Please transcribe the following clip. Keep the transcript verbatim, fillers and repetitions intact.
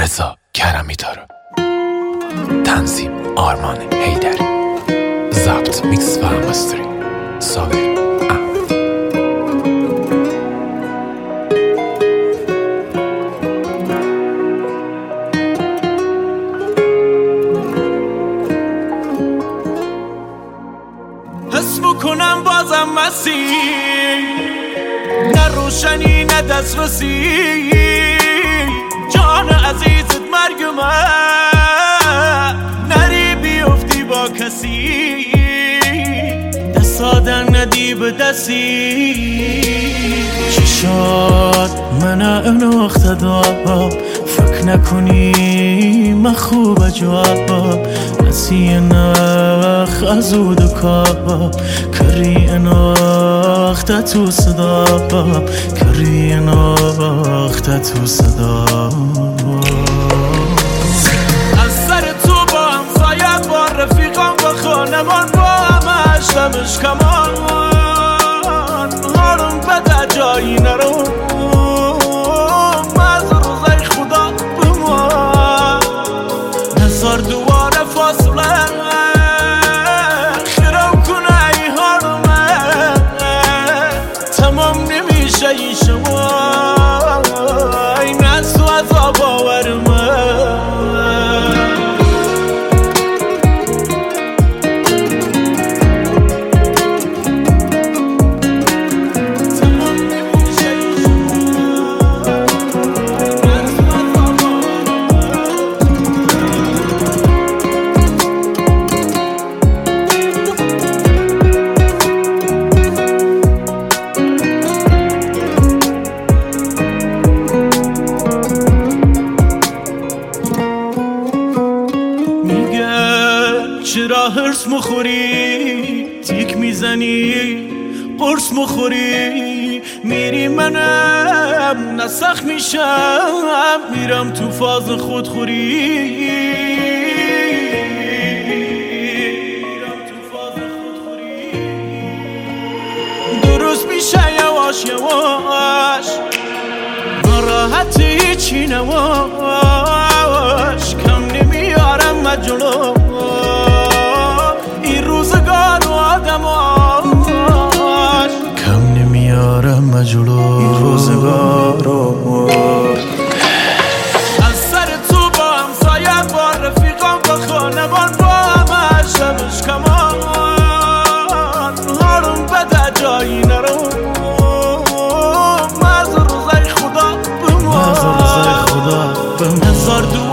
رضا کرمی داره. تنظیم آرمان حیدری. ضبط میکس و مستری صابر احمد. حس میکنم بازم مسیر، نه روشنی نه دسترسی، جان عزیزت مرگ من، نری بیفتی با کسی، دست آدن ندی به دستی. چشات من اناخته دار، فکر نکنی من خوب جواب، نسی نخ از او دکاب، کری اناخته تو صدا، کری اناخته تو صدا. از سر تو با همسایت، با رفیقان، با خانمان، با همش دمش کمان، حالم بده جایی نرو، مز روزای خدا بمان، نزار دوباره فاصله خیرم کنه ای حالمه، تمام نمیشه این شما این از تو عذاب آورمه. چرا هرس مخوری، تیک میزنی، قرص مخوری، میری منم نسخ میشم، میرم تو فاز خودخوری، درست میشه یواش یواش، ناراحت هیچی نواش، کم نمیارم مجلو این روزگار و آدماش، کم نمیارم مجلو این روزگار و از سر تو با همسایت، با رفیقان، با خانمان، با همش شبش کمان، حالم بده جایی نرو، مز روزای خدا بمان، مز روزای خدا بمان،